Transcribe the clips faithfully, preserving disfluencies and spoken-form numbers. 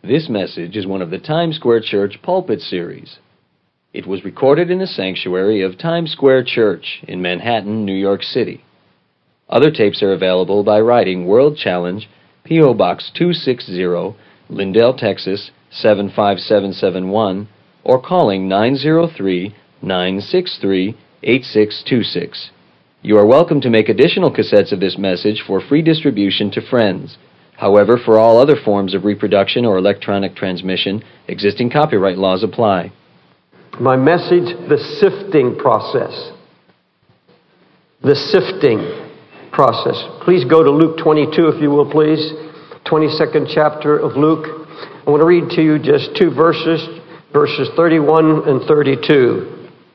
This message is one of the Times Square Church Pulpit Series. It was recorded in the sanctuary of Times Square Church in Manhattan, New York City. Other tapes are available by writing World Challenge, P O Box two sixty, Lindale, Texas seven five seven seven one, or calling nine zero three, nine six three, eight six two six. You are welcome to make additional cassettes of this message for free distribution to friends. However, for all other forms of reproduction or electronic transmission, existing copyright laws apply. My message, the sifting process. The sifting process. Please go to Luke twenty-two, if you will, please. twenty-second chapter of Luke. I want to read to you just two verses, verses thirty-one and thirty-two.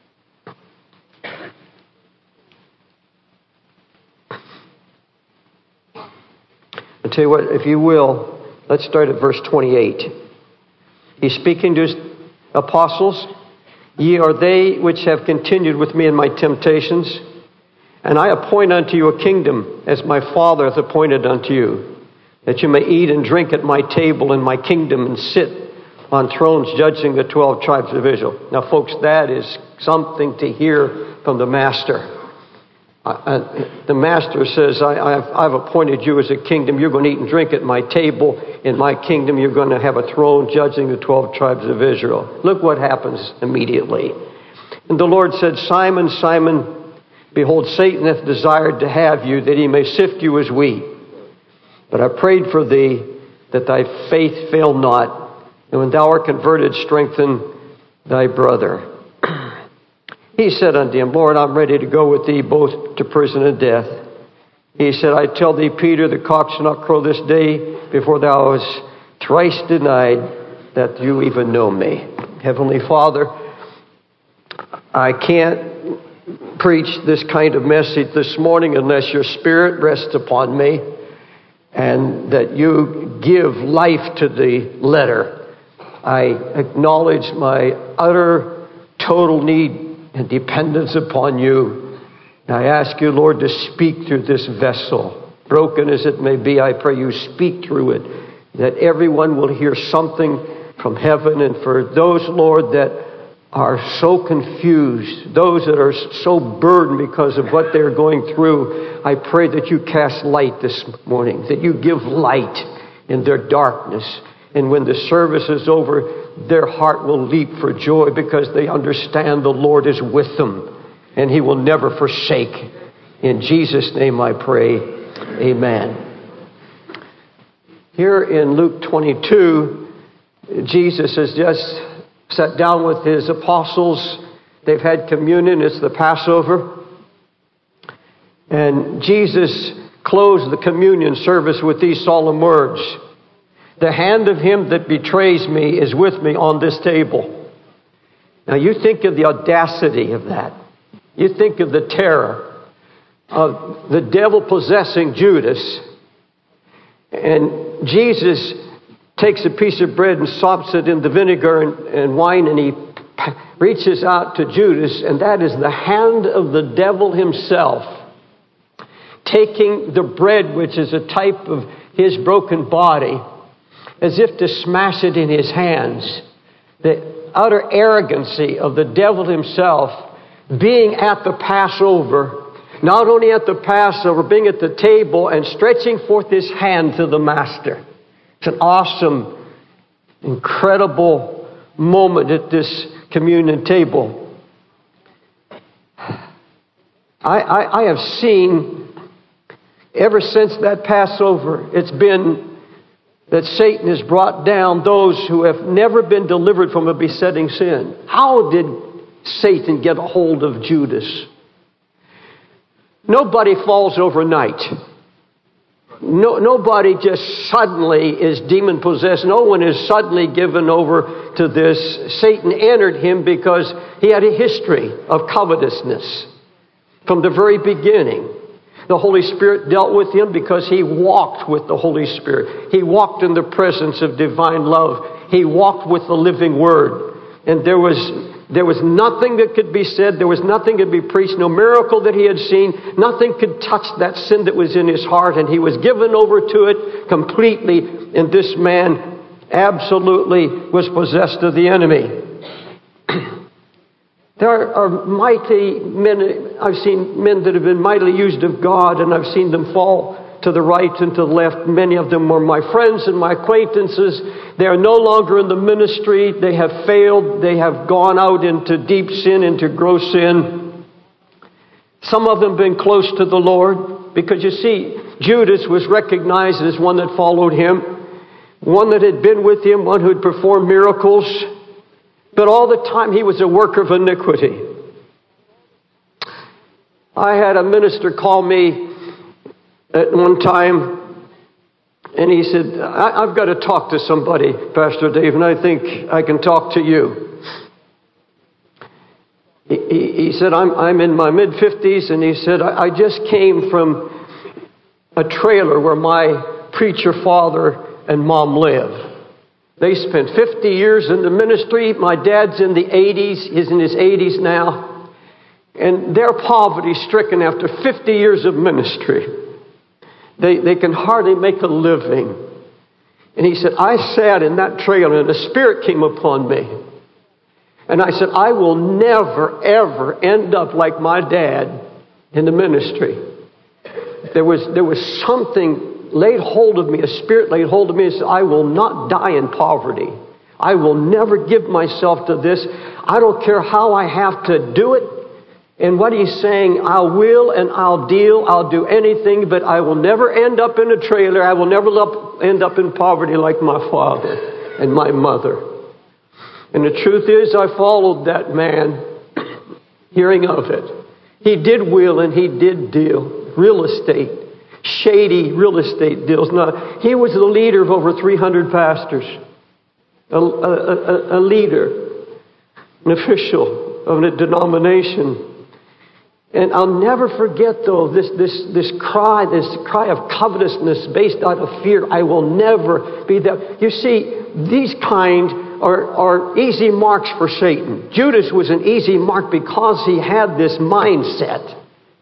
I'll tell you what, if you will, let's start at verse twenty-eight. He's speaking to his apostles. Ye are they which have continued with me in my temptations, and I appoint unto you a kingdom, as my Father hath appointed unto you, that you may eat and drink at my table in my kingdom, and sit on thrones judging the twelve tribes of Israel. Now, folks, that is something to hear from the Master. Uh, the Master says, I, I've, I've appointed you as a kingdom. You're going to eat and drink at my table. In my kingdom, you're going to have a throne judging the twelve tribes of Israel. Look what happens immediately. And the Lord said, Simon, Simon, behold, Satan hath desired to have you, that he may sift you as wheat. But I prayed for thee, that thy faith fail not. And when thou art converted, strengthen thy brother. He said unto him, Lord, I'm ready to go with thee both to prison and death. He said, I tell thee, Peter, the cock shall not crow this day before thou hast thrice denied that you even know me. Heavenly Father, I can't preach this kind of message this morning unless your Spirit rests upon me and that you give life to the letter. I acknowledge my utter, total need and dependence upon you. And I ask you, Lord, to speak through this vessel. Broken as it may be, I pray you speak through it, that everyone will hear something from heaven. And for those, Lord, that are so confused, those that are so burdened because of what they're going through, I pray that you cast light this morning, that you give light in their darkness. And when the service is over, their heart will leap for joy because they understand the Lord is with them and he will never forsake. In Jesus' name I pray. Amen. Here in Luke twenty-two, Jesus has just sat down with his apostles. They've had communion. It's the Passover. And Jesus closed the communion service with these solemn words. The hand of him that betrays me is with me on this table. Now you think of the audacity of that. You think of the terror of the devil possessing Judas. And Jesus takes a piece of bread and sops it in the vinegar and, and wine, and he reaches out to Judas, and that is the hand of the devil himself, taking the bread, which is a type of his broken body, as if to smash it in his hands. The utter arrogancy of the devil himself being at the Passover, not only at the Passover, being at the table and stretching forth his hand to the Master. It's an awesome, incredible moment at this communion table. I, I, I have seen, ever since that Passover, it's been that Satan has brought down those who have never been delivered from a besetting sin. How did Satan get a hold of Judas? Nobody falls overnight. No, nobody just suddenly is demon-possessed. No one is suddenly given over to this. Satan entered him because he had a history of covetousness from the very beginning. The Holy Spirit dealt with him because he walked with the Holy Spirit. He walked in the presence of divine love. He walked with the living Word. And there was there was nothing that could be said. There was nothing that could be preached. No miracle that he had seen. Nothing could touch that sin that was in his heart. And he was given over to it completely. And this man absolutely was possessed of the enemy. There are mighty men, I've seen men that have been mightily used of God, and I've seen them fall to the right and to the left. Many of them were my friends and my acquaintances. They are no longer in the ministry. They have failed. They have gone out into deep sin, into gross sin. Some of them have been close to the Lord, because you see, Judas was recognized as one that followed him, one that had been with him, one who had performed miracles. But all the time he was a worker of iniquity. I had a minister call me at one time, and he said, I, I've got to talk to somebody, Pastor Dave, and I think I can talk to you. He, he, he said, I'm, I'm in my mid-fifties, and he said, I, I just came from a trailer where my preacher father and mom live. They spent fifty years in the ministry. My dad's in the eighties. He's in his eighties now. And they're poverty-stricken after fifty years of ministry. They, they can hardly make a living. And he said, I sat in that trailer and the Spirit came upon me. And I said, I will never, ever end up like my dad in the ministry. There was, there was something laid hold of me, a spirit laid hold of me and said, I will not die in poverty. I will never give myself to this. I don't care how I have to do it. And what he's saying, I will and I'll deal, I'll do anything, but I will never end up in a trailer. I will never end up in poverty like my father and my mother. And the truth is, I followed that man, hearing of it. He did will and he did deal. Real estate. Shady real estate deals. Now, he was the leader of over three hundred pastors. A, a, a, a leader. An official of a denomination. And I'll never forget, though, this, this, this cry, this cry of covetousness based out of fear. I will never be that. You see, these kind are, are easy marks for Satan. Judas was an easy mark because he had this mindset.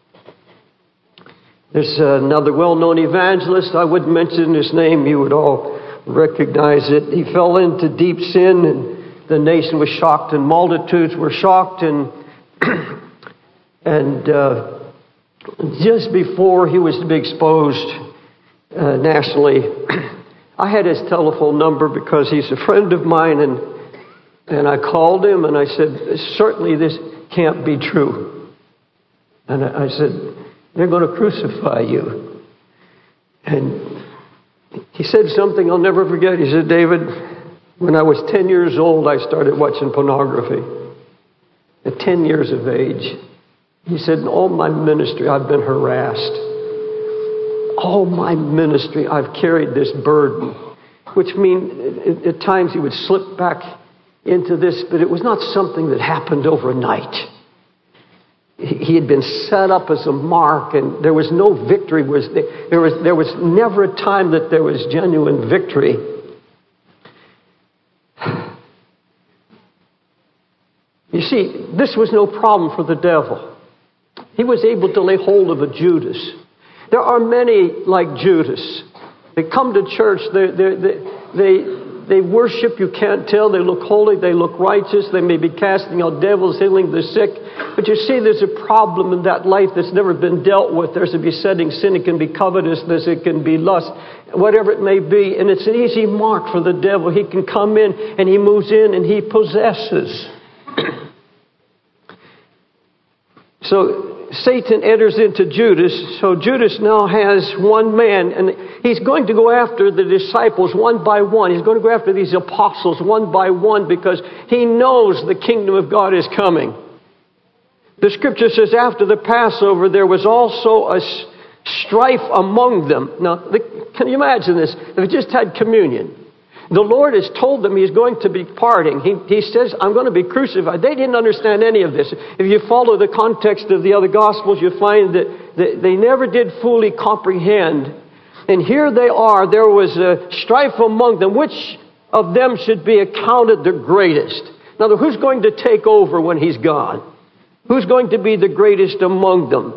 There's another well-known evangelist. I wouldn't mention his name. You would all recognize it. He fell into deep sin, and the nation was shocked, and multitudes were shocked. And and uh, just before he was to be exposed uh, nationally, I had his telephone number because he's a friend of mine, and and I called him and I said, certainly this can't be true. And I, I said, they're going to crucify you. And he said something I'll never forget. He said, David, when I was ten years old, I started watching pornography. At ten years of age. He said, in all my ministry, I've been harassed. All my ministry, I've carried this burden. Which means, at times he would slip back into this, but it was not something that happened overnight. He had been set up as a mark, and there was no victory. Was there was there was never a time that there was genuine victory. You see, this was no problem for the devil. He was able to lay hold of a Judas. There are many like Judas. They come to church. They they they they. They worship, you can't tell. They look holy, they look righteous. They may be casting out devils, healing the sick. But you see, there's a problem in that life that's never been dealt with. There's a besetting sin. It can be covetousness. It can be lust. Whatever it may be. And it's an easy mark for the devil. He can come in and he moves in and he possesses. So Satan enters into Judas. So Judas now has one man, and he's going to go after the disciples one by one. He's going to go after these apostles one by one because he knows the kingdom of God is coming. The scripture says after the Passover there was also a strife among them. Now, the, can you imagine this? They just had communion. The Lord has told them He's going to be parting. He, he says, I'm going to be crucified. They didn't understand any of this. If you follow the context of the other Gospels, you find that, that they never did fully comprehend. And here they are. There was a strife among them. Which of them should be accounted the greatest? Now, who's going to take over when He's gone? Who's going to be the greatest among them?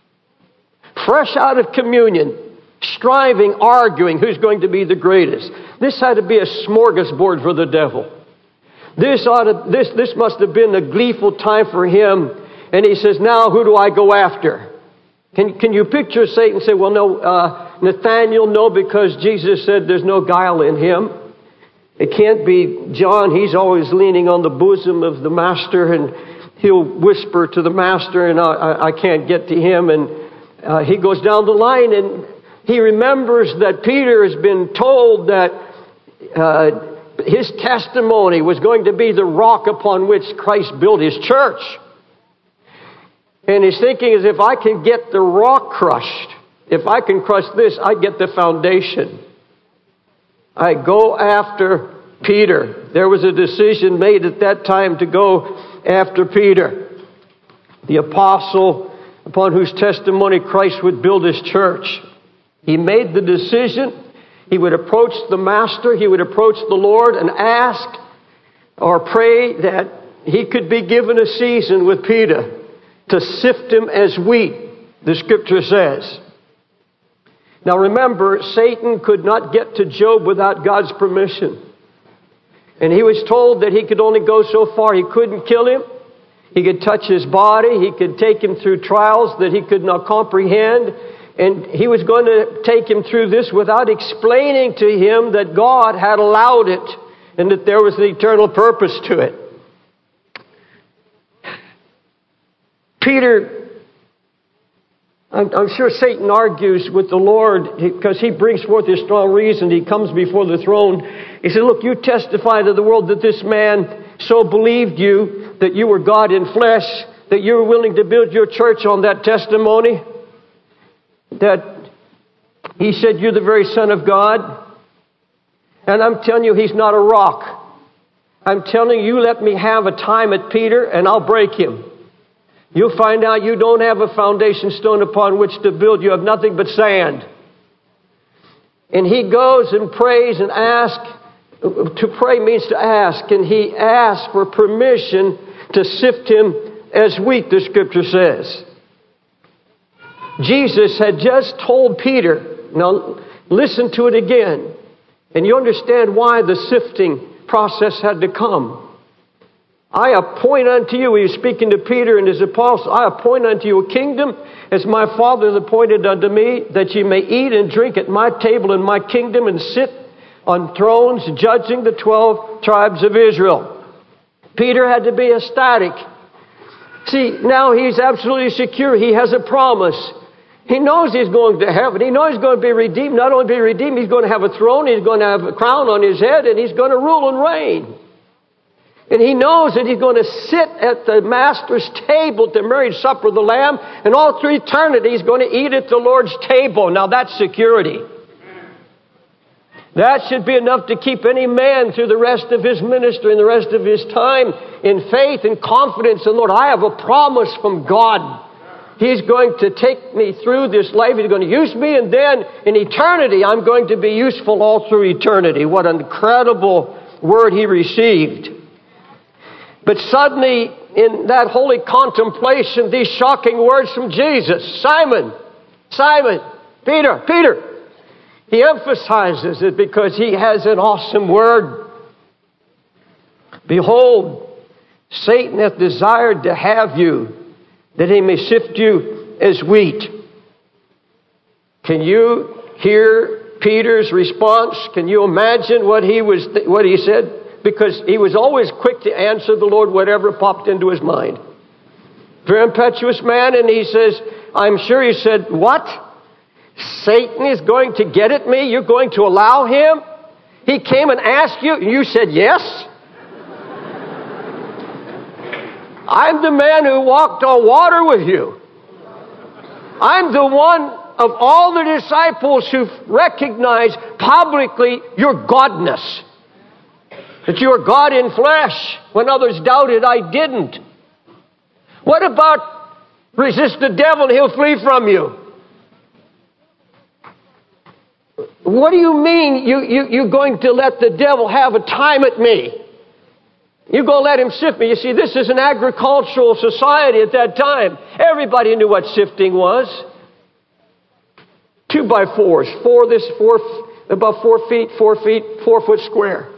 Fresh out of communion, striving, arguing, who's going to be the greatest? This had to be a smorgasbord for the devil. This ought to, this, this must have been a gleeful time for him. And he says, now who do I go after? Can, can you picture Satan say, well, no, uh, Nathaniel, no, because Jesus said there's no guile in him. It can't be John. He's always leaning on the bosom of the master, and he'll whisper to the master, and I, I, I can't get to him. And uh, he goes down the line, and he remembers that Peter has been told that uh, his testimony was going to be the rock upon which Christ built his church. And he's thinking, as if I can get the rock crushed, if I can crush this, I get the foundation. I go after Peter. There was a decision made at that time to go after Peter, the apostle upon whose testimony Christ would build his church. He made the decision. He would approach the master. He would approach the Lord and ask or pray that he could be given a season with Peter to sift him as wheat, the scripture says. Now remember, Satan could not get to Job without God's permission. And he was told that he could only go so far. He couldn't kill him. He could touch his body. He could take him through trials that he could not comprehend. And he was going to take him through this without explaining to him that God had allowed it and that there was an eternal purpose to it. Peter, I'm, I'm sure Satan argues with the Lord because he brings forth his strong reason. He comes before the throne. He said, look, you testify to the world that this man so believed you, that you were God in flesh, that you were willing to build your church on that testimony, that he said you're the very Son of God. And I'm telling you, he's not a rock. I'm telling you, let me have a time at Peter and I'll break him. You'll find out you don't have a foundation stone upon which to build. You have nothing but sand. And he goes and prays and asks. To pray means to ask. And he asks for permission to sift him as wheat, the scripture says. Jesus had just told Peter, now listen to it again, and you understand why the sifting process had to come. I appoint unto you, he was speaking to Peter and his apostles, I appoint unto you a kingdom as my Father has appointed unto me, that ye may eat and drink at my table in my kingdom and sit on thrones judging the twelve tribes of Israel. Peter had to be ecstatic. See, now he's absolutely secure. He has a promise. He knows he's going to heaven. He knows he's going to be redeemed. Not only be redeemed, he's going to have a throne, he's going to have a crown on his head, and he's going to rule and reign. And he knows that he's going to sit at the Master's table, the marriage supper of the Lamb, and all through eternity he's going to eat at the Lord's table. Now that's security. That should be enough to keep any man through the rest of his ministry and the rest of his time in faith and confidence. And Lord, I have a promise from God. He's going to take me through this life. He's going to use me, and then in eternity I'm going to be useful all through eternity. What an incredible word he received. But suddenly, in that holy contemplation, these shocking words from Jesus, Simon, Simon, Peter, Peter. He emphasizes it because he has an awesome word. Behold, Satan hath desired to have you, that he may sift you as wheat. Can you hear Peter's response? Can you imagine what he was, what he said? Because he was always quick to answer the Lord whatever popped into his mind. Very impetuous man, and he says, I'm sure he said, what? Satan is going to get at me? You're going to allow him? He came and asked you, and you said yes? I'm the man who walked on water with you. I'm the one of all the disciples who recognized publicly your godness. That you are God in flesh. When others doubted, I didn't. What about resist the devil and he'll flee from you? What do you mean you, you, you're going to let the devil have a time at me? You're going to let him sift me. You see, this is an agricultural society at that time. Everybody knew what sifting was. Two by fours. Four this, four about four feet, four feet, four foot square.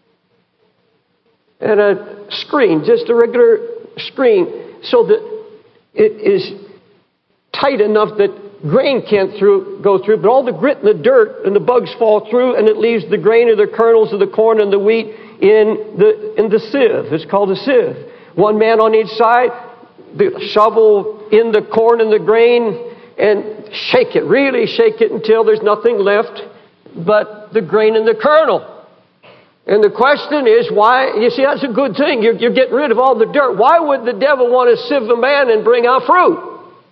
And a screen, just a regular screen, so that it is tight enough that grain can't through, go through, but all the grit and the dirt and the bugs fall through, and it leaves the grain or the kernels of the corn and the wheat in the in the sieve. It's called a sieve. One man on each side, the shovel in the corn and the grain, and shake it, really shake it until there's nothing left but the grain and the kernel. And the question is, why? You see, that's a good thing. You're, you're getting rid of all the dirt. Why would the devil want to sieve a man and bring out fruit?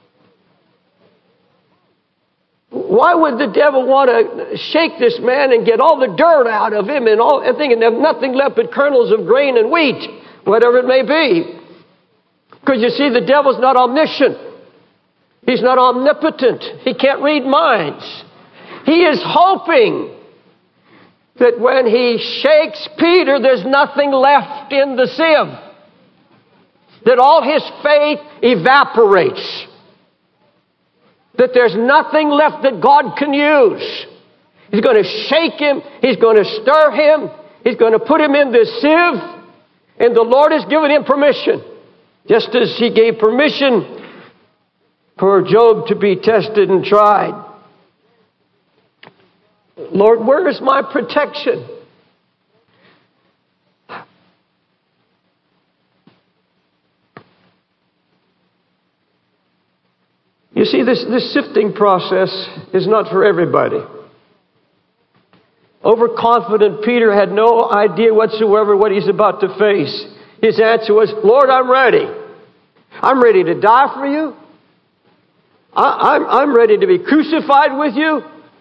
Why would the devil want to shake this man and get all the dirt out of him and all everything and have nothing left but kernels of grain and wheat, whatever it may be? Because you see, the devil's not omniscient. He's not omnipotent. He can't read minds. He is hoping that when he shakes Peter, there's nothing left in the sieve. That all his faith evaporates. That there's nothing left that God can use. He's going to shake him. He's going to stir him. He's going to put him in this sieve. And the Lord has given him permission. Just as he gave permission for Job to be tested and tried. Lord, where is my protection? You see, this, this sifting process is not for everybody. Overconfident Peter had no idea whatsoever what he's about to face. His answer was, Lord, I'm ready. I'm ready to die for you. I, I'm, I'm ready to be crucified with you.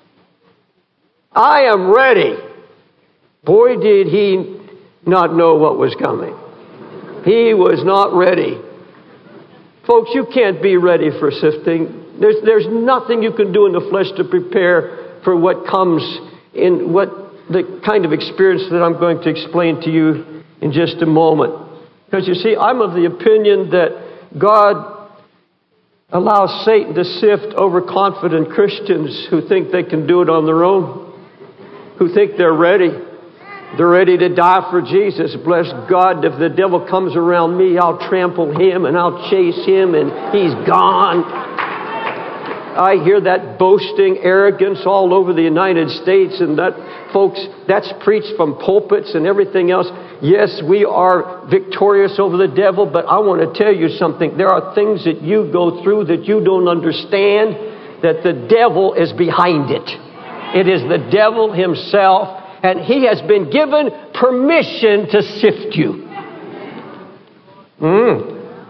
I am ready. Boy, did he not know what was coming. He was not ready. Folks, you can't be ready for sifting. There's, there's nothing you can do in the flesh to prepare for what comes in what the kind of experience that I'm going to explain to you in just a moment. Because you see, I'm of the opinion that God allows Satan to sift overconfident Christians who think they can do it on their own. Who think they're ready. They're ready to die for Jesus. Bless God, if the devil comes around me, I'll trample him and I'll chase him and he's gone. I hear that boasting arrogance all over the United States, and that, folks, that's preached from pulpits and everything else. Yes, we are victorious over the devil, but I want to tell you something. There are things that you go through that you don't understand, that the devil is behind it. It is the devil himself, and he has been given permission to sift you. Mm.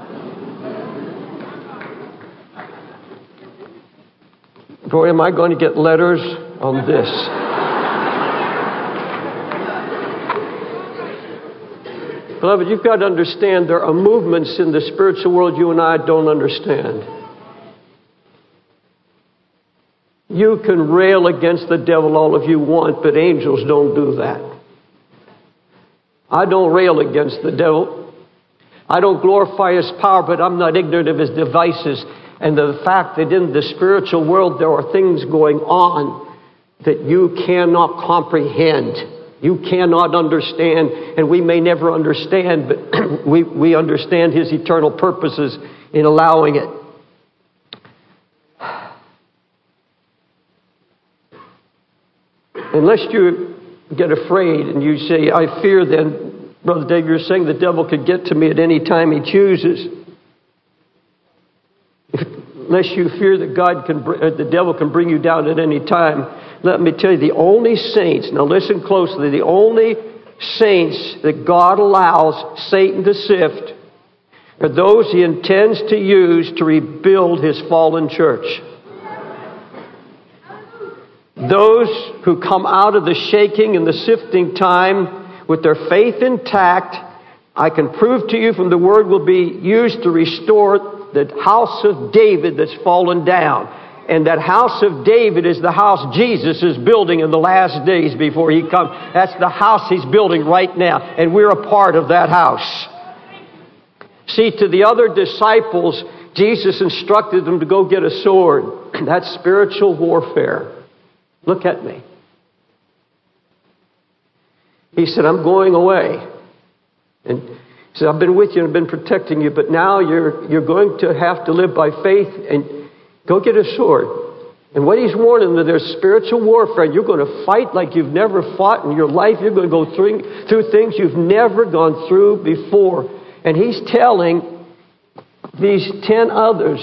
Boy, am I going to get letters on this. Beloved, you've got to understand there are movements in the spiritual world you and I don't understand. You can rail against the devil all of you want, but angels don't do that. I don't rail against the devil. I don't glorify his power, but I'm not ignorant of his devices. And the fact that in the spiritual world there are things going on that you cannot comprehend. You cannot understand, and we may never understand, but we, we understand his eternal purposes in allowing it. Unless you get afraid and you say, I fear, then, Brother Dave, you're saying the devil could get to me at any time he chooses. If, unless you fear that God can, the devil can bring you down at any time, let me tell you, the only saints, now listen closely, the only saints that God allows Satan to sift are those he intends to use to rebuild his fallen church. Those who come out of the shaking and the sifting time with their faith intact, I can prove to you from the Word, will be used to restore the house of David that's fallen down. And that house of David is the house Jesus is building in the last days before he comes. That's the house he's building right now. And we're a part of that house. See, to the other disciples, Jesus instructed them to go get a sword. That's spiritual warfare. Look at me. He said, I'm going away. And he said, I've been with you and I've been protecting you, but now you're, you're going to have to live by faith and go get a sword. And what he's warning them, there's spiritual warfare. You're going to fight like you've never fought in your life. You're going to go through, through things you've never gone through before. And he's telling these ten others,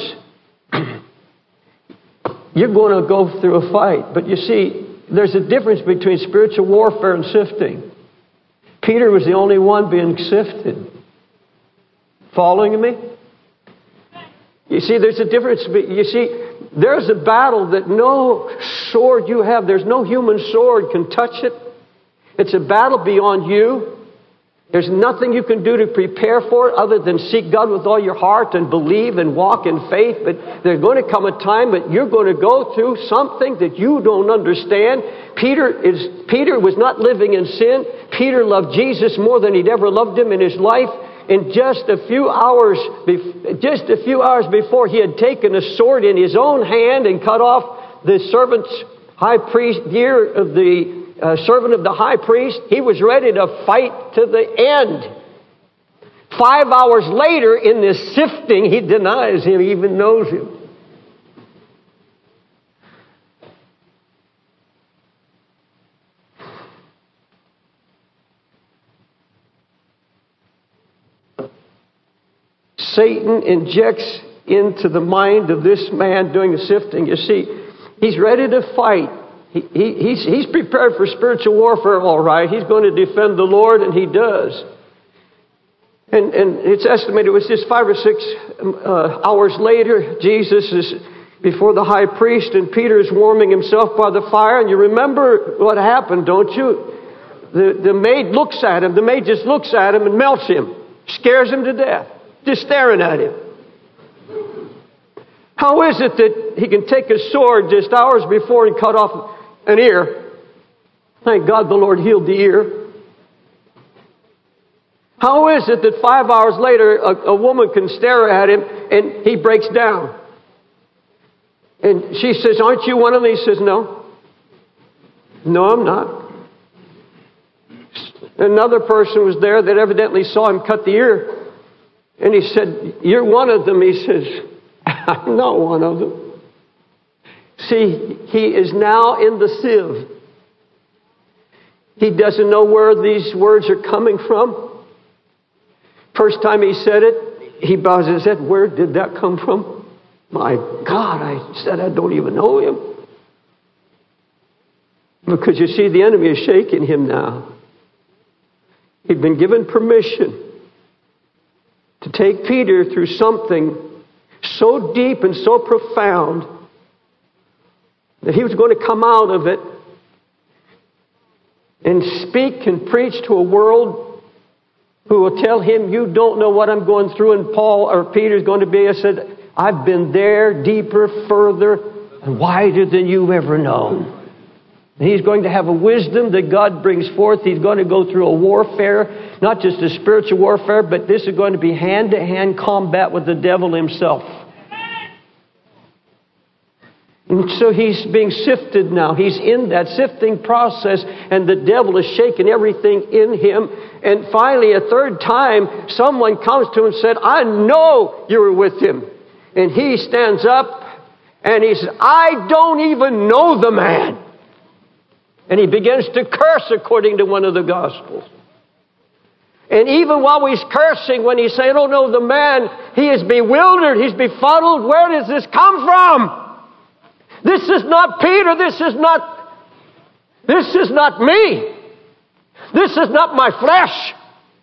you're going to go through a fight. But you see, there's a difference between spiritual warfare and sifting. Peter was the only one being sifted. Following me? You see, there's a difference. You see, there's a battle that no sword you have, there's no human sword can touch it. It's a battle beyond you. There's nothing you can do to prepare for it other than seek God with all your heart and believe and walk in faith. But there's going to come a time that you're going to go through something that you don't understand. Peter is Peter was not living in sin. Peter loved Jesus more than he'd ever loved him in his life. In just a few hours, just a few hours before, he had taken a sword in his own hand and cut off the servant's high priest ear of the uh, servant of the high priest. He was ready to fight to the end. Five hours later, in this sifting, he denies him, even knows him. Satan injects into the mind of this man doing the sifting. You see, he's ready to fight. He, he, he's, he's prepared for spiritual warfare, all right. He's going to defend the Lord, and he does. And, and it's estimated it was just five or six uh, hours later, Jesus is before the high priest, and Peter is warming himself by the fire. And you remember what happened, don't you? The, the maid looks at him. The maid just looks at him and melts him, scares him to death. Just staring at him. How is it that he can take a sword just hours before and cut off an ear? Thank God the Lord healed the ear. How is it that five hours later a, a woman can stare at him and he breaks down? And she says, aren't you one of them? He says, no. No, I'm not. Another person was there that evidently saw him cut the ear. And he said, you're one of them. He says, I'm not one of them. See, he is now in the sieve. He doesn't know where these words are coming from. First time he said it, he bows his head. Where did that come from? My God, I said I don't even know him. Because you see, the enemy is shaking him now. He'd been given permission to take Peter through something so deep and so profound that he was going to come out of it and speak and preach to a world who will tell him, you don't know what I'm going through. And Paul or Peter's going to be, I said, I've been there, deeper, further, and wider than you've ever known. And he's going to have a wisdom that God brings forth. He's going to go through a warfare, not just a spiritual warfare, but this is going to be hand-to-hand combat with the devil himself. And so he's being sifted now. He's in that sifting process, and the devil is shaking everything in him. And finally, a third time, someone comes to him and said, I know you were with him. And he stands up, and he says, I don't even know the man. And he begins to curse according to one of the Gospels. And even while he's cursing, when he's saying, I don't know the man, he is bewildered, he's befuddled. Where does this come from? This is not Peter, this is not, this is not me. This is not my flesh.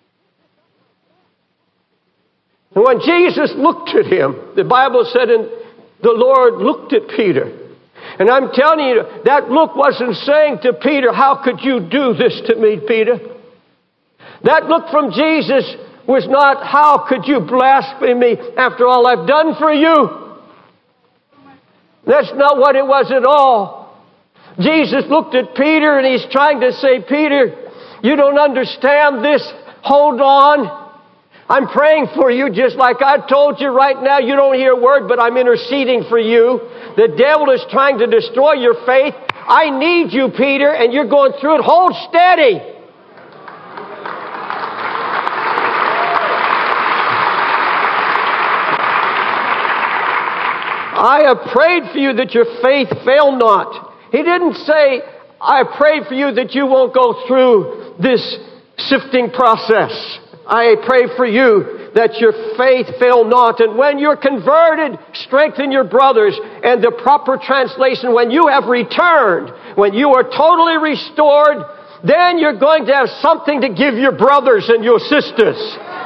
And when Jesus looked at him, the Bible said, and the Lord looked at Peter. And I'm telling you, that look wasn't saying to Peter, how could you do this to me, Peter? That look from Jesus was not, how could you blaspheme me after all I've done for you? That's not what it was at all. Jesus looked at Peter and he's trying to say, Peter, you don't understand this. Hold on. I'm praying for you just like I told you right now. You don't hear a word, but I'm interceding for you. The devil is trying to destroy your faith. I need you, Peter, and you're going through it. Hold steady. I have prayed for you that your faith fail not. He didn't say, I prayed for you that you won't go through this sifting process. I pray for you that your faith fail not. And when you're converted, strengthen your brothers. And the proper translation, when you have returned, when you are totally restored, then you're going to have something to give your brothers and your sisters.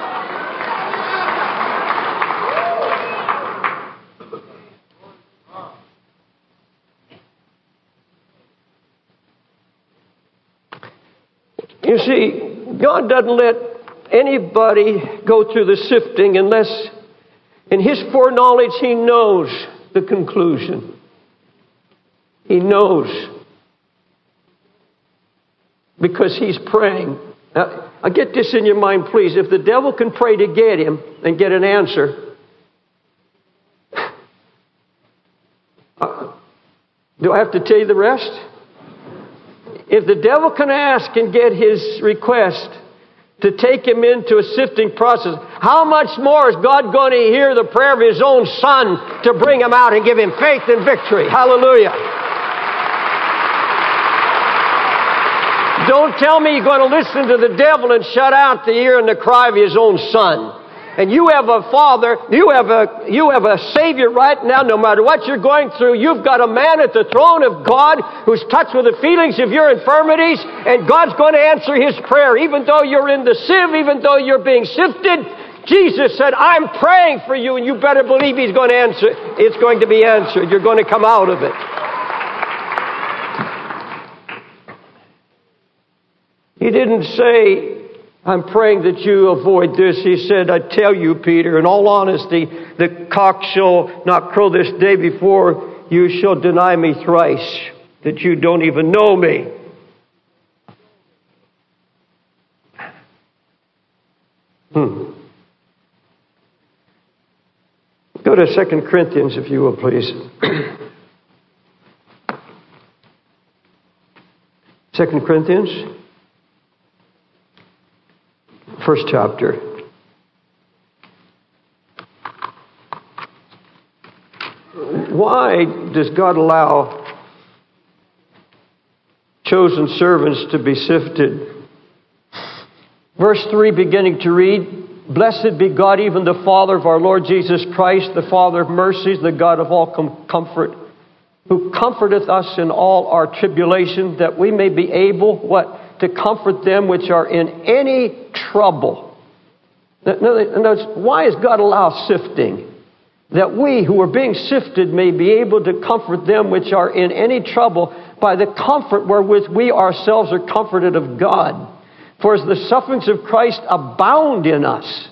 You see, God doesn't let anybody go through the sifting unless, in His foreknowledge, He knows the conclusion. He knows. Because He's praying. Now, I get this in your mind, please. If the devil can pray to get him and get an answer, uh, do I have to tell you the rest? If the devil can ask and get his request to take him into a sifting process, how much more is God going to hear the prayer of His own Son to bring him out and give him faith and victory? Hallelujah. Don't tell me you're going to listen to the devil and shut out the ear and the cry of His own Son. And you have a Father, you have a, you have a Savior right now, no matter what you're going through. You've got a man at the throne of God who's touched with the feelings of your infirmities, and God's going to answer His prayer. Even though you're in the sieve, even though you're being sifted, Jesus said, I'm praying for you, and you better believe He's going to answer. It's going to be answered. You're going to come out of it. He didn't say, I'm praying that you avoid this. He said, I tell you, Peter, in all honesty, the cock shall not crow this day before you shall deny me thrice, that you don't even know me. Hmm. Go to Second Corinthians, if you will, please. Second Corinthians. First chapter. Why does God allow chosen servants to be sifted? Verse three, beginning to read, Blessed be God, even the Father of our Lord Jesus Christ, the Father of mercies, the God of all com- comfort, who comforteth us in all our tribulation, that we may be able, what? To comfort them which are in any trouble. Now, why does God allow sifting? That we who are being sifted may be able to comfort them which are in any trouble by the comfort wherewith we ourselves are comforted of God. For as the sufferings of Christ abound in us.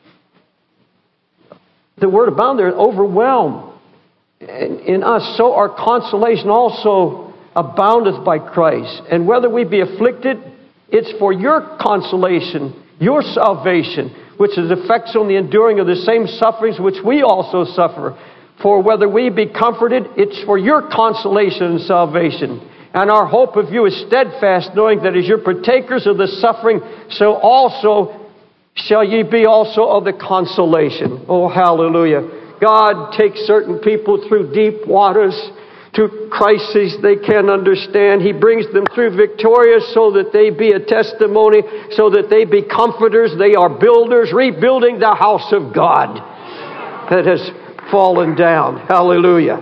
The word abound there, overwhelm in us, so our consolation also aboundeth by Christ. And whether we be afflicted, it's for your consolation, your salvation, which is effects on the enduring of the same sufferings which we also suffer. For whether we be comforted, it's for your consolation and salvation. And our hope of you is steadfast, knowing that as you're partakers of the suffering, so also shall ye be also of the consolation. Oh, hallelujah. God takes certain people through deep waters, to crises they can't understand. He brings them through victorious so that they be a testimony, so that they be comforters. They are builders, rebuilding the house of God that has fallen down. Hallelujah.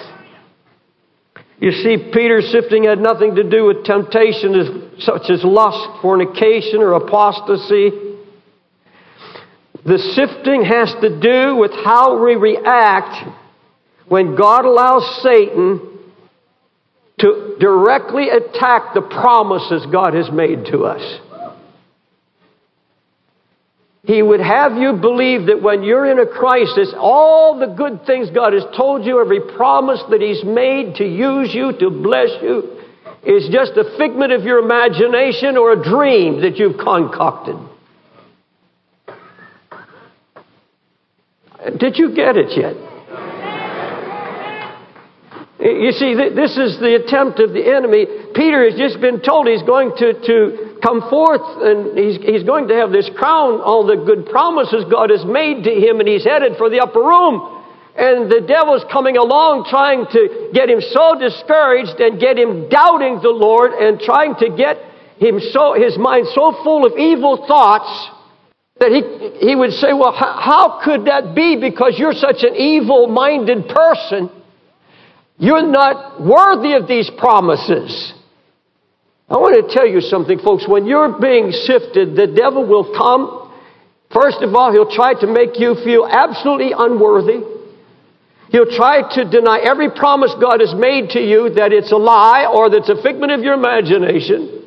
You see, Peter's sifting had nothing to do with temptation as, such as lust, fornication, or apostasy. The sifting has to do with how we react when God allows Satan to directly attack the promises God has made to us. He would have you believe that when you're in a crisis, all the good things God has told you, every promise that He's made to use you, to bless you, is just a figment of your imagination or a dream that you've concocted. Did you get it yet? You see, this is the attempt of the enemy. Peter has just been told he's going to, to come forth and he's, he's going to have this crown, all the good promises God has made to him, and he's headed for the upper room. And the devil's coming along trying to get him so discouraged and get him doubting the Lord and trying to get him so, his mind so full of evil thoughts that he, he would say, well, how, how could that be? Because you're such an evil-minded person. You're not worthy of these promises. I want to tell you something, folks. When you're being sifted, the devil will come. First of all, he'll try to make you feel absolutely unworthy. He'll try to deny every promise God has made to you, that it's a lie or that it's a figment of your imagination.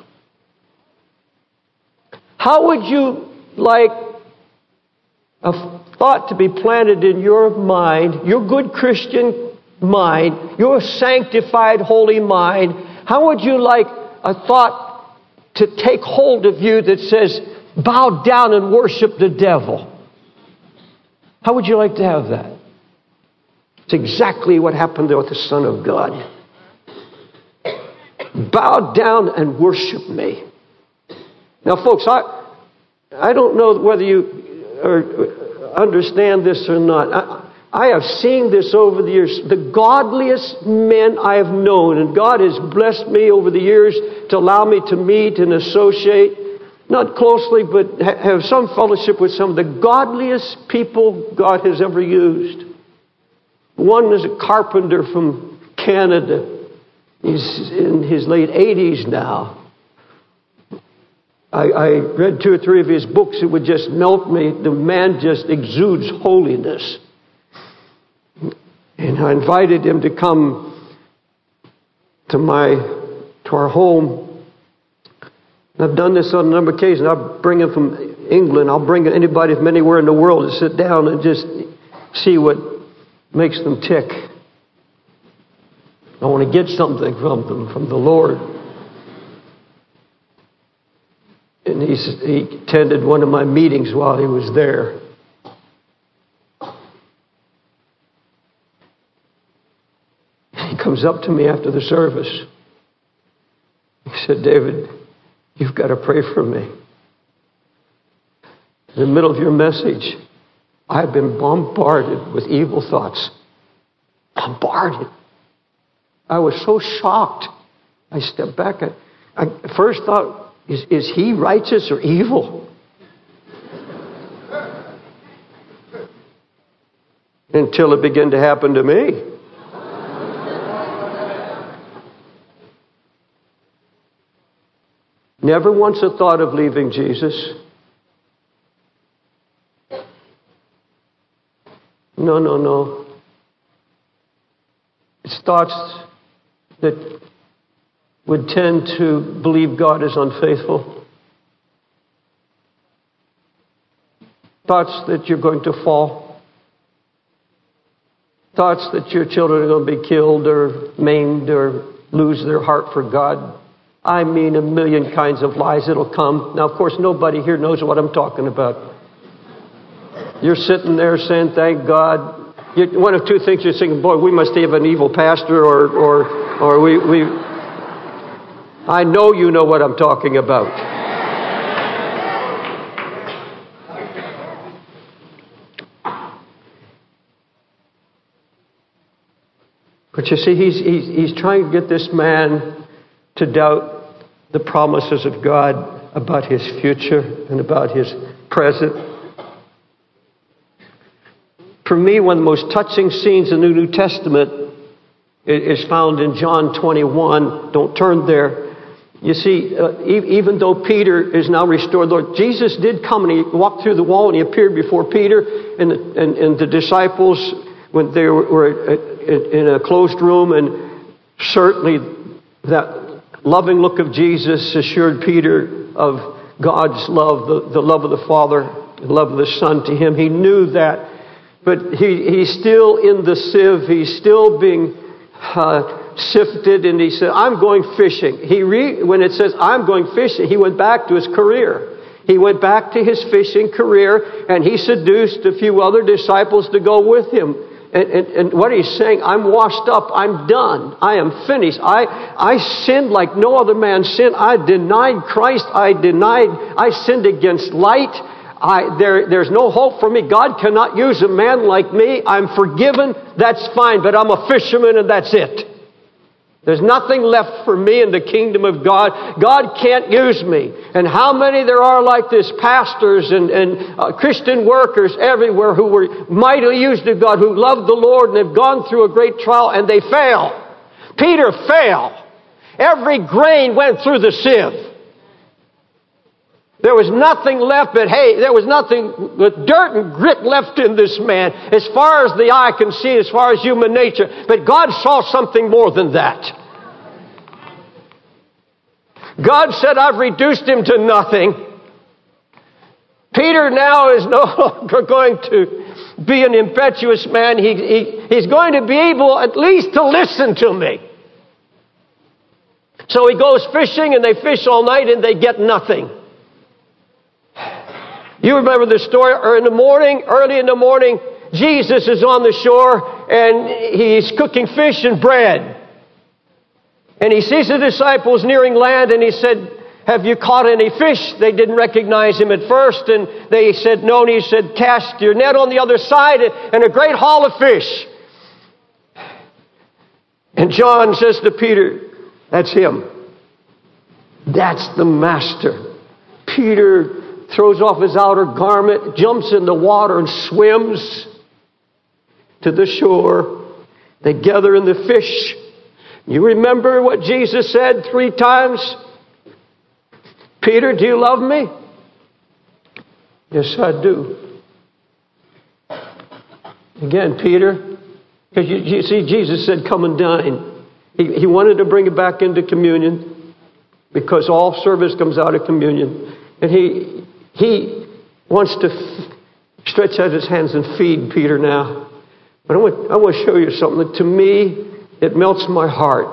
How would you like a thought to be planted in your mind, your good Christian mind, your sanctified, holy mind? How would you like a thought to take hold of you that says, bow down and worship the devil? How would you like to have that? It's exactly what happened with the Son of God. Bow down and worship me. Now, folks, I I don't know whether you are, understand this or not. I, I have seen this over the years. The godliest men I have known, and God has blessed me over the years to allow me to meet and associate, not closely, but ha- have some fellowship with some of the godliest people God has ever used. One is a carpenter from Canada. He's in his late eighties now. I, I read two or three of his books. It would just melt me. The man just exudes holiness. And I invited him to come to my to our home. And I've done this on a number of occasions. I'll bring him from England. I'll bring anybody from anywhere in the world to sit down and just see what makes them tick. I want to get something from them, from the Lord. And he's, he attended one of my meetings while he was there. He comes up to me after the service. He said, David, you've got to pray for me. In the middle of your message, I've been bombarded with evil thoughts. Bombarded. I was so shocked. I stepped back. I, I first thought, is, is he righteous or evil? Until it began to happen to me. Never once a thought of leaving Jesus. No, no, no. It's thoughts that would tend to believe God is unfaithful. Thoughts that you're going to fall. Thoughts that your children are going to be killed or maimed or lose their heart for God. I mean, a million kinds of lies that'll come. Now, of course, nobody here knows what I'm talking about. You're sitting there saying, thank God. You, one of two things you're thinking, boy, we must have an evil pastor or, or, or we, we... I know you know what I'm talking about. But you see, he's, he's, he's trying to get this man to doubt the promises of God about his future and about his present. For me, one of the most touching scenes in the New Testament is found in John twenty-one. Don't turn there. You see, uh, e- even though Peter is now restored, Lord Jesus did come and he walked through the wall and he appeared before Peter and the, and, and the disciples when they were in a closed room, and certainly that loving look of Jesus assured Peter of God's love, the, the love of the Father, the love of the Son to him. He knew that. But he, he's still in the sieve. He's still being uh, sifted. And he said, I'm going fishing. He re, when it says, I'm going fishing, he went back to his career. He went back to his fishing career, and he seduced a few other disciples to go with him. And, and, and what he's saying, I'm washed up. I'm done. I am finished. I, I sinned like no other man sinned. I denied Christ. I denied, I sinned against light. I, there, there's no hope for me. God cannot use a man like me. I'm forgiven. That's fine, but I'm a fisherman and that's it. There's nothing left for me in the kingdom of God. God can't use me. And how many there are like this, pastors and, and uh, Christian workers everywhere who were mightily used of God, who loved the Lord and have gone through a great trial and they fail. Peter failed. Every grain went through the sieve. There was nothing left but, hey, there was nothing but dirt and grit left in this man as far as the eye can see, as far as human nature. But God saw something more than that. God said, I've reduced him to nothing. Peter now is no longer going to be an impetuous man. He, he, he's going to be able at least to listen to me. So he goes fishing and they fish all night and they get nothing. You remember the story, or in the morning, early in the morning, Jesus is on the shore and he's cooking fish and bread. And he sees the disciples nearing land and he said, have you caught any fish? They didn't recognize him at first and they said no, and he said, cast your net on the other side and a great haul of fish. And John says to Peter, that's him. That's the master. Peter throws off his outer garment, jumps in the water and swims to the shore. They gather in the fish. You remember what Jesus said three times? Peter, do you love me? Yes, I do. Again, Peter, because you, you see, Jesus said, come and dine. He, he wanted to bring it back into communion because all service comes out of communion. And he He wants to f- stretch out his hands and feed Peter now. But I want, I want to show you something that to me, it melts my heart.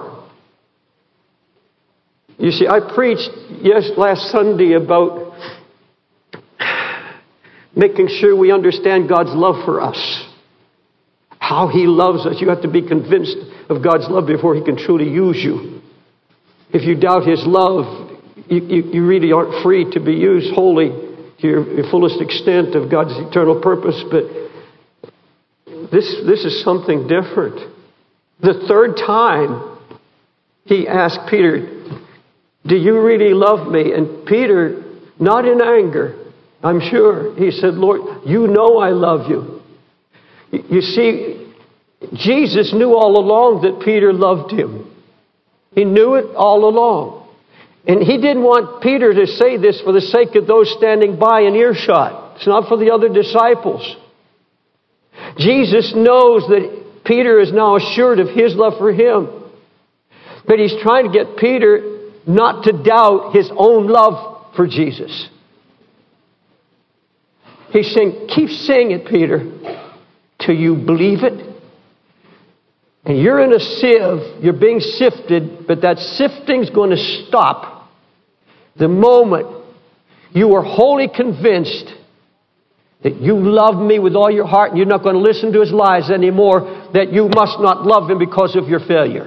You see, I preached yes last Sunday about making sure we understand God's love for us. How He loves us. You have to be convinced of God's love before He can truly use you. If you doubt His love, you, you, you really aren't free to be used wholly to your, your fullest extent of God's eternal purpose. But this, this is something different. The third time, He asked Peter, do you really love me? And Peter, not in anger, I'm sure, he said, Lord, you know I love you. You see, Jesus knew all along that Peter loved him. He knew it all along. And He didn't want Peter to say this for the sake of those standing by in earshot. It's not for the other disciples. Jesus knows that Peter is now assured of His love for him. But He's trying to get Peter not to doubt his own love for Jesus. He's saying, keep saying it, Peter, till you believe it. And you're in a sieve, you're being sifted, but that sifting's going to stop the moment you are wholly convinced that you love me with all your heart and you're not going to listen to his lies anymore, that you must not love him because of your failure.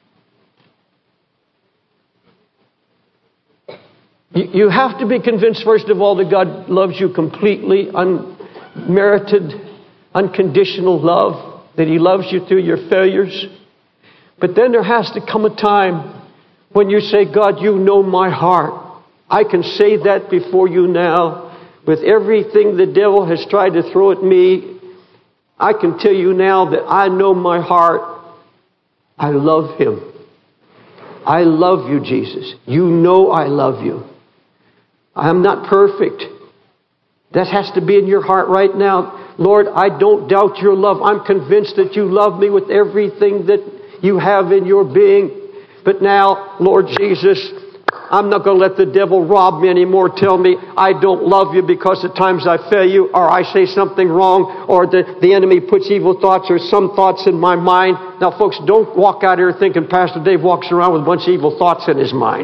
You, you have to be convinced, first of all, that God loves you completely, unmerited, unconditional love. That He loves you through your failures. But then there has to come a time when you say, God, you know my heart. I can say that before you now. With everything the devil has tried to throw at me, I can tell you now that I know my heart. I love Him. I love you, Jesus. You know I love you. I'm not perfect. That has to be in your heart right now. Lord, I don't doubt your love. I'm convinced that you love me with everything that you have in your being. But now, Lord Jesus, I'm not going to let the devil rob me anymore. Tell me I don't love you because at times I fail you, or I say something wrong, or the, the enemy puts evil thoughts or some thoughts in my mind. Now, folks, don't walk out here thinking Pastor Dave walks around with a bunch of evil thoughts in his mind.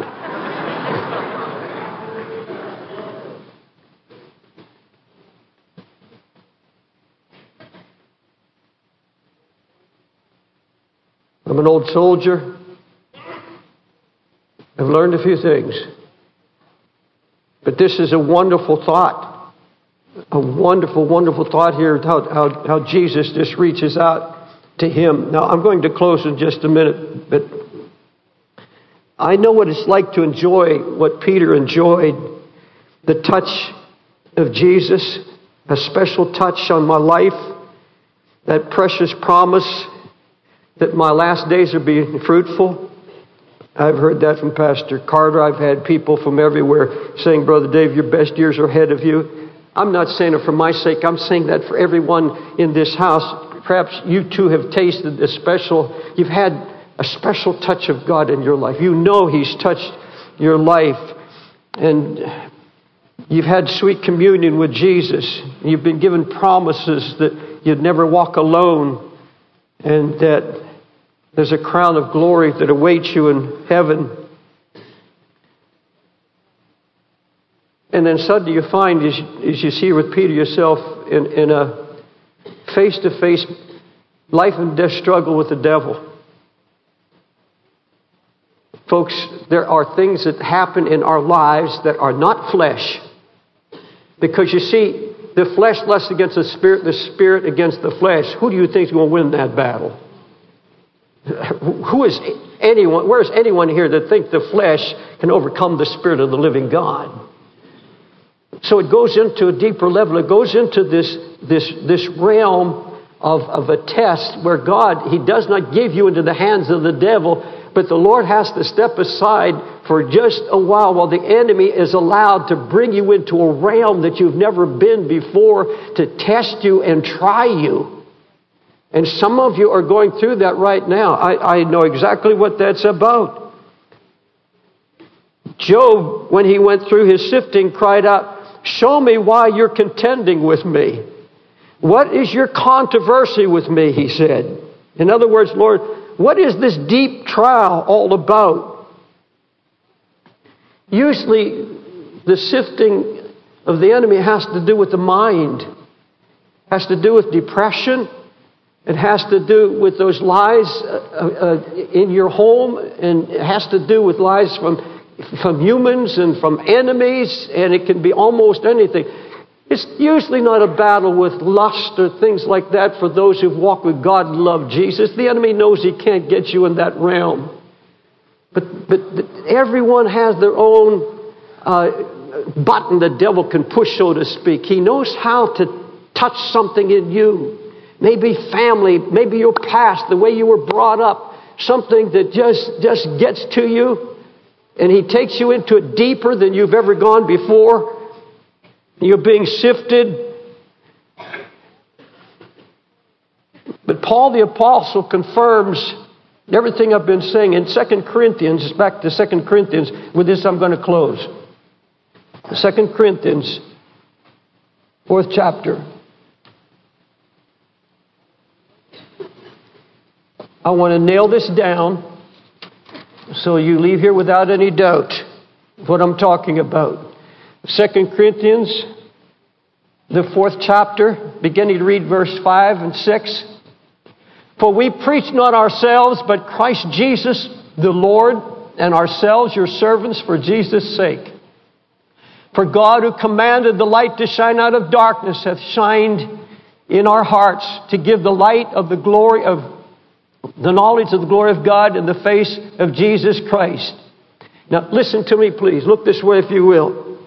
I'm an old soldier. I've learned a few things. But this is a wonderful thought. a wonderful, wonderful thought here, how, how, how Jesus just reaches out to him. Now, I'm going to close in just a minute, but I know what it's like to enjoy what Peter enjoyed, the touch of Jesus, a special touch on my life, that precious promise that my last days are being fruitful. I've heard that from Pastor Carter. I've had people from everywhere saying, Brother Dave, your best years are ahead of you. I'm not saying it for my sake. I'm saying that for everyone in this house. Perhaps you too have tasted a special, you've had a special touch of God in your life. You know He's touched your life. And you've had sweet communion with Jesus. You've been given promises that you'd never walk alone. And that there's a crown of glory that awaits you in heaven. And then suddenly you find, as, as you see with Peter yourself, in, in a face-to-face life and death struggle with the devil. Folks, there are things that happen in our lives that are not flesh. Because you see, the flesh lusts against the spirit, the spirit against the flesh. Who do you think is going to win that battle? Who is anyone, where is anyone here that think the flesh can overcome the Spirit of the living God? So it goes into a deeper level. It goes into this, this, this realm of, of a test where God, He does not give you into the hands of the devil, but the Lord has to step aside for just a while while the enemy is allowed to bring you into a realm that you've never been before, to test you and try you. And some of you are going through that right now. I, I know exactly what that's about. Job, when he went through his sifting, cried out, show me why you're contending with me. What is your controversy with me, he said. In other words, Lord, what is this deep trial all about? Usually, the sifting of the enemy has to do with the mind. Has to do with depression. It has to do with those lies uh, uh, in your home, and it has to do with lies from, from humans and from enemies, and it can be almost anything. It's usually not a battle with lust or things like that for those who've walked with God and love Jesus. The enemy knows he can't get you in that realm. But, but, but everyone has their own uh, button the devil can push, so to speak. He knows how to touch something in you. Maybe family, maybe your past, the way you were brought up, something that just, just gets to you, and he takes you into it deeper than you've ever gone before. You're being sifted. But Paul the Apostle confirms everything I've been saying in Second Corinthians, back to Second Corinthians. With this I'm going to close. Second Corinthians, fourth chapter. I want to nail this down so you leave here without any doubt what I'm talking about. Second Corinthians, the fourth chapter, beginning to read verse five and six. For we preach not ourselves, but Christ Jesus the Lord, and ourselves your servants for Jesus' sake. For God, who commanded the light to shine out of darkness, hath shined in our hearts to give the light of the glory of the knowledge of the glory of God in the face of Jesus Christ. Now listen to me, please. Look this way, if you will.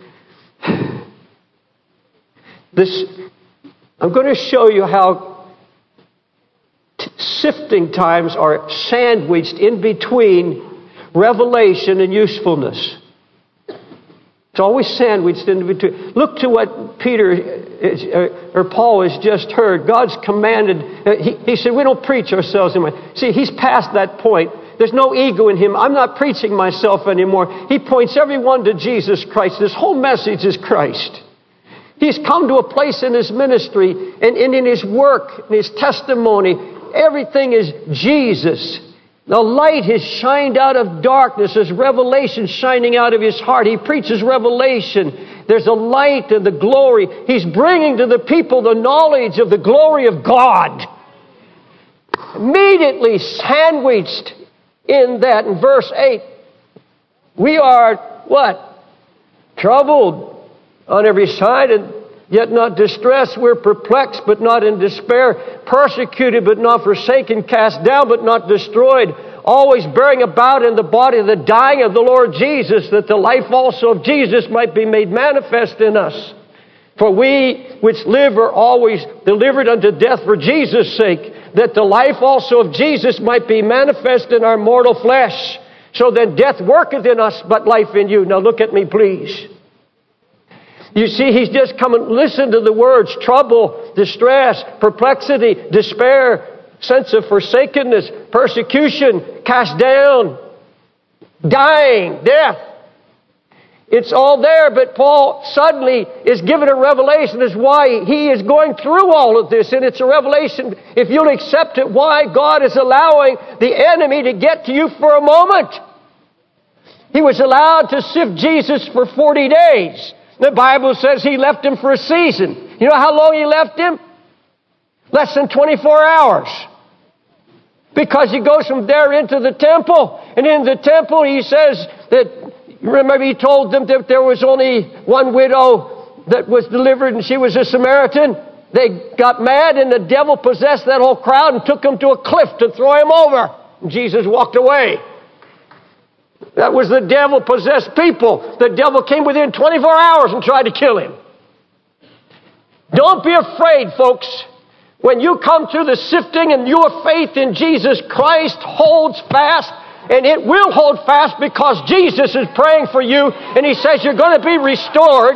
This, I'm going to show you how t- sifting times are sandwiched in between revelation and usefulness. It's always sandwiched in between. Look to what Peter is, uh, or Paul has just heard. God's commanded. Uh, he, he said, we don't preach ourselves anymore. See, he's past that point. There's no ego in him. I'm not preaching myself anymore. He points everyone to Jesus Christ. This whole message is Christ. He's come to a place in his ministry and, and in his work, in his testimony. Everything is Jesus. The light has shined out of darkness. There's revelation shining out of his heart. He preaches revelation. There's a light and the glory. He's bringing to the people the knowledge of the glory of God. Immediately sandwiched in that, in verse eight, we are what? Troubled on every side. And yet not distressed. We're perplexed, but not in despair. Persecuted, but not forsaken. Cast down, but not destroyed. Always bearing about in the body the dying of the Lord Jesus, that the life also of Jesus might be made manifest in us. For we which live are always delivered unto death for Jesus' sake, that the life also of Jesus might be manifest in our mortal flesh. So then death worketh in us, but life in you. Now look at me, please. You see, he's just come and listen to the words: trouble, distress, perplexity, despair, sense of forsakenness, persecution, cast down, dying, death. It's all there, but Paul suddenly is given a revelation as why he is going through all of this. And it's a revelation, if you'll accept it, why God is allowing the enemy to get to you for a moment. He was allowed to sift Jesus for forty days. The Bible says he left him for a season. You know how long he left him? Less than twenty-four hours. Because he goes from there into the temple. And in the temple he says that, remember he told them that there was only one widow that was delivered and she was a Samaritan. They got mad and the devil possessed that whole crowd and took him to a cliff to throw him over. And Jesus walked away. That was the devil-possessed people. The devil came within twenty-four hours and tried to kill him. Don't be afraid, folks. When you come through the sifting and your faith in Jesus Christ holds fast, and it will hold fast because Jesus is praying for you and He says you're going to be restored.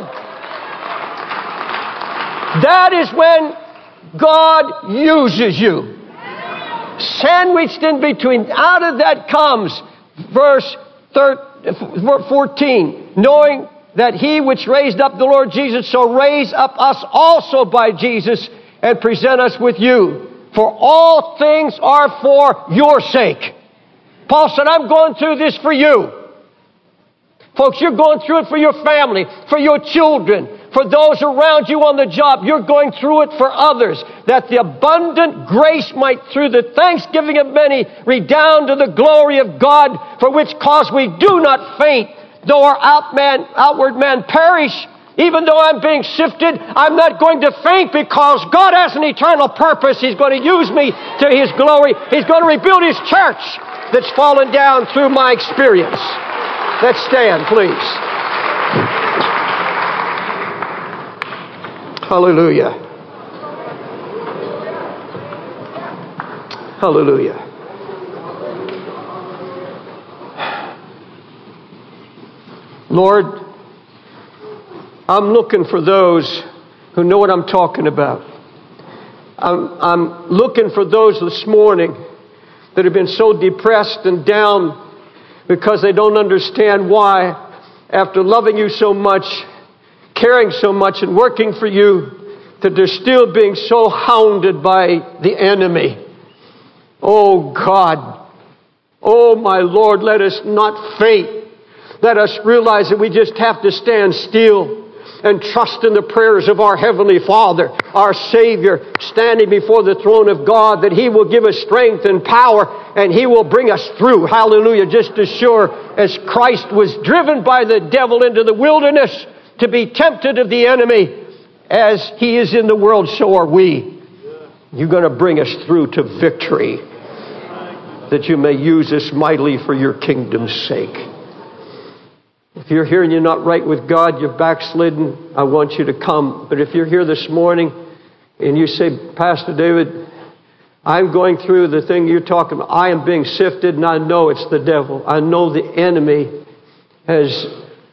That is when God uses you. Sandwiched in between, out of that comes verse fourteen. Knowing that He which raised up the Lord Jesus shall raise up us also by Jesus and present us with you. For all things are for your sake. Paul said, I'm going through this for you. Folks, you're going through it for your family, for your children, for those around you on the job. You're going through it for others, that the abundant grace might, through the thanksgiving of many, redound to the glory of God, for which cause we do not faint, though our out man, outward man perish. Even though I'm being sifted, I'm not going to faint because God has an eternal purpose. He's going to use me to His glory. He's going to rebuild His church that's fallen down through my experience. Let's stand, please. Hallelujah. Hallelujah. Lord, I'm looking for those who know what I'm talking about. I'm, I'm looking for those this morning that have been so depressed and down because they don't understand why, after loving you so much, caring so much, and working for you, that they're still being so hounded by the enemy. Oh God, oh my Lord, let us not faint. Let us realize that we just have to stand still and trust in the prayers of our Heavenly Father, our Savior, standing before the throne of God, that He will give us strength and power, and He will bring us through. Hallelujah. Just as sure as Christ was driven by the devil into the wilderness to be tempted of the enemy, as He is in the world, so are we. You're going to bring us through to victory, that you may use us mightily for your kingdom's sake. If you're here and you're not right with God, you're backslidden, I want you to come. But if you're here this morning and you say, Pastor David, I'm going through the thing you're talking about. I am being sifted and I know it's the devil. I know the enemy has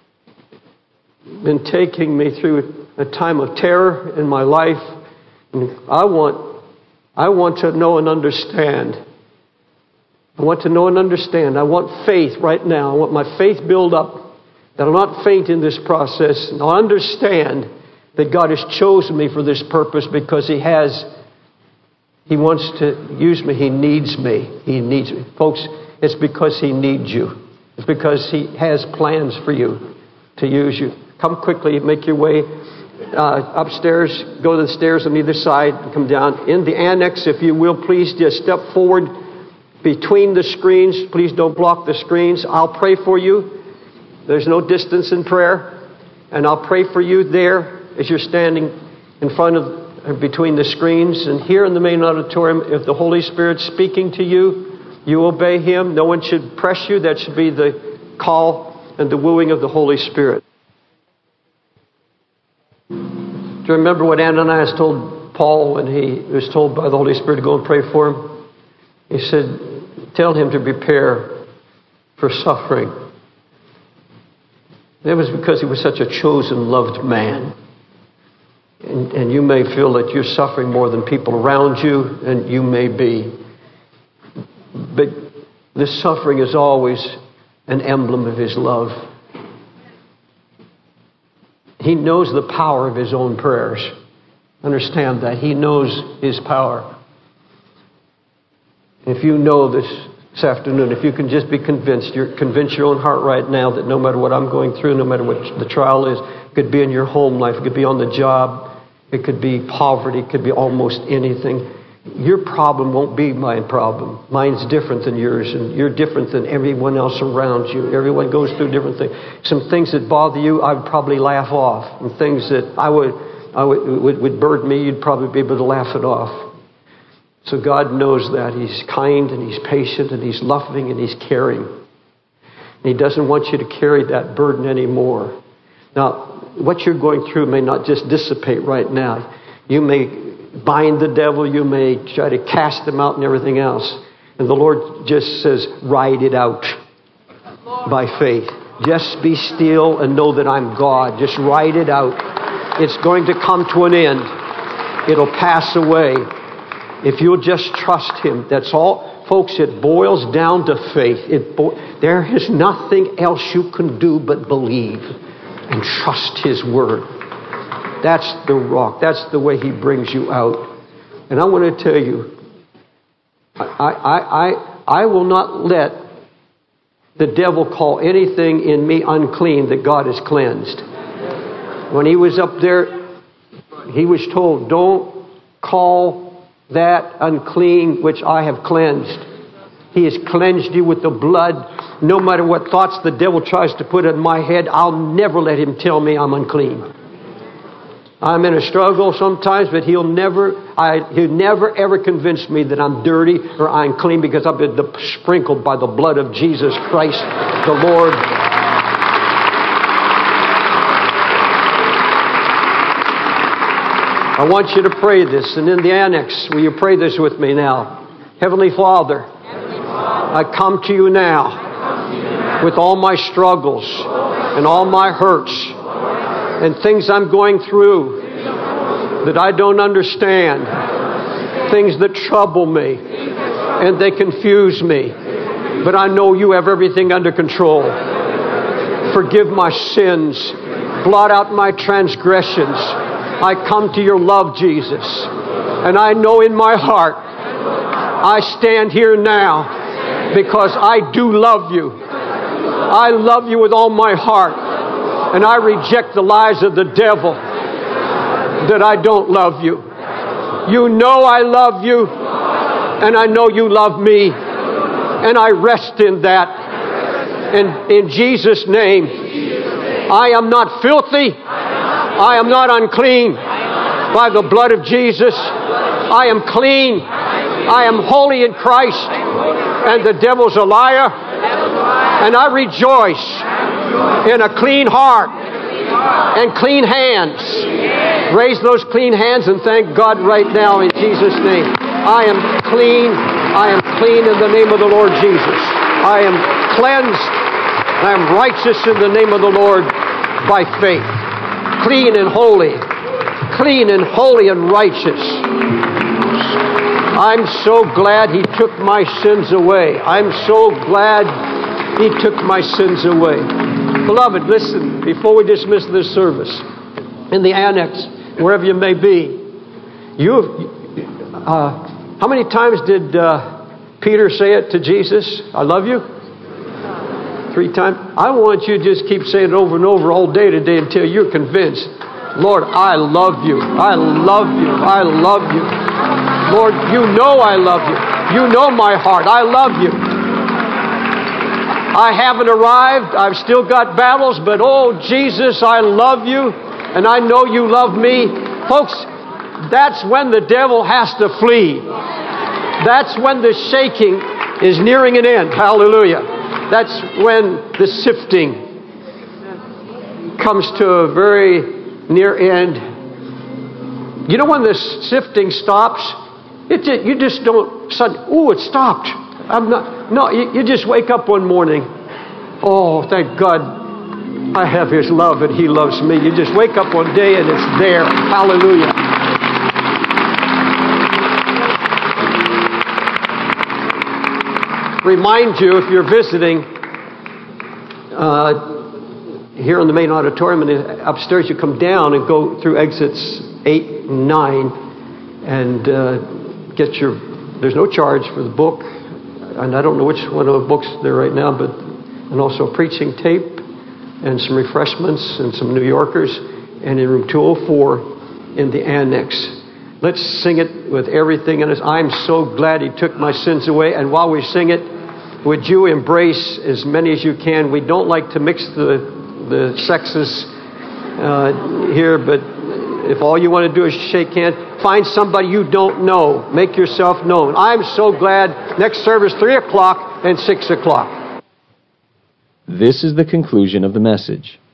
been taking me through a time of terror in my life. And I want, I want to know and understand. I want to know and understand. I want faith right now. I want my faith build up, that I'll not faint in this process. And I'll understand that God has chosen me for this purpose because He has. He wants to use me. He needs me. He needs me. Folks, it's because He needs you. It's because He has plans for you to use you. Come quickly, make your way uh, upstairs. Go to the stairs on either side and come down. In the annex, if you will, please just step forward between the screens. Please don't block the screens. I'll pray for you. There's no distance in prayer. And I'll pray for you there as you're standing in front of, between the screens and here in the main auditorium, if the Holy Spirit's speaking to you, you obey Him. No one should press you. That should be the call and the wooing of the Holy Spirit. Do you remember what Ananias told Paul when he was told by the Holy Spirit to go and pray for him? He said, tell him to prepare for suffering. That was because he was such a chosen, loved man. And, and you may feel that you're suffering more than people around you, and you may be. But this suffering is always an emblem of His love. He knows the power of His own prayers. Understand that. He knows His power. If you know this this afternoon, if you can just be convinced, you're convince your own heart right now that no matter what I'm going through, no matter what the trial is, it could be in your home life, it could be on the job, it could be poverty, it could be almost anything. Your problem won't be my problem. Mine's different than yours, and you're different than everyone else around you. Everyone goes through different things. Some things that bother you, I would probably laugh off. And things that I would, I would, would, would burden me, you'd probably be able to laugh it off. So God knows that. He's kind and He's patient and He's loving and He's caring. And He doesn't want you to carry that burden anymore. Now, what you're going through may not just dissipate right now. You may bind the devil. You may try to cast him out and everything else. And the Lord just says, ride it out by faith. Just be still and know that I'm God. Just ride it out. It's going to come to an end. It'll pass away. If you'll just trust Him, that's all. Folks, it boils down to faith. It bo- there is nothing else you can do but believe and trust His Word. That's the rock. That's the way He brings you out. And I want to tell you, I, I, I, I will not let the devil call anything in me unclean that God has cleansed. When He was up there, He was told, don't call that unclean which I have cleansed. He has cleansed you with the blood. No matter what thoughts the devil tries to put in my head, I'll never let him tell me I'm unclean. I'm in a struggle sometimes, but he'll never, I, he'll never ever convince me that I'm dirty or I'm clean, because I've been sprinkled by the blood of Jesus Christ, the Lord. I want you to pray this, and in the annex, will you pray this with me now? Heavenly Father, Heavenly Father, I come to you now, to you now with all my struggles and all my hurts and things I'm going through that I don't understand, things that trouble me and they confuse me. But I know you have everything under control. Forgive my sins. Blot out my transgressions. I come to your love, Jesus. And I know in my heart, I stand here now because I do love you. I love you with all my heart. And I reject the lies of the devil that I don't love you. You know I love you. And I know you love me. And I rest in that. And in Jesus' name, I am not filthy. I am not unclean by the blood of Jesus. I am clean. I am holy in Christ. And the devil's a liar. And I rejoice in a clean heart and clean hands. Raise those clean hands and thank God right now in Jesus' name. I am clean. I am clean in the name of the Lord Jesus. I am cleansed. I am righteous in the name of the Lord by faith. Clean and holy. Clean and holy and righteous. I'm so glad He took my sins away. I'm so glad He took my sins away. Beloved, listen, before we dismiss this service, in the annex, wherever you may be, you, uh, how many times did uh, Peter say it to Jesus? I love you? Three times. I want you to just keep saying it over and over all day today until you're convinced. Lord, I love you. I love you. I love you. Lord, you know I love you. You know my heart. I love you. I haven't arrived. I've still got battles, but oh, Jesus, I love you. And I know you love me. Folks, that's when the devil has to flee. That's when the shaking is nearing an end. Hallelujah. That's when the sifting comes to a very near end. You know when the sifting stops? It just, you just don't suddenly, ooh, it stopped. I'm not, no, you, you just wake up one morning. Oh, thank God I have His love and He loves me. You just wake up one day and it's there. Hallelujah. Remind you, if you're visiting uh, here in the main auditorium and upstairs, you come down and go through exits eight and nine and uh, get your, there's no charge for the book, and I don't know which one of the books there right now, but and also a preaching tape and some refreshments and some New Yorkers, and in room two oh four in the annex. Let's sing it with everything in us. I'm so glad He took my sins away. And while we sing it, would you embrace as many as you can? We don't like to mix the the sexes uh, here, but if all you want to do is shake hands, find somebody you don't know. Make yourself known. I'm so glad. Next service, three o'clock and six o'clock. This is the conclusion of the message.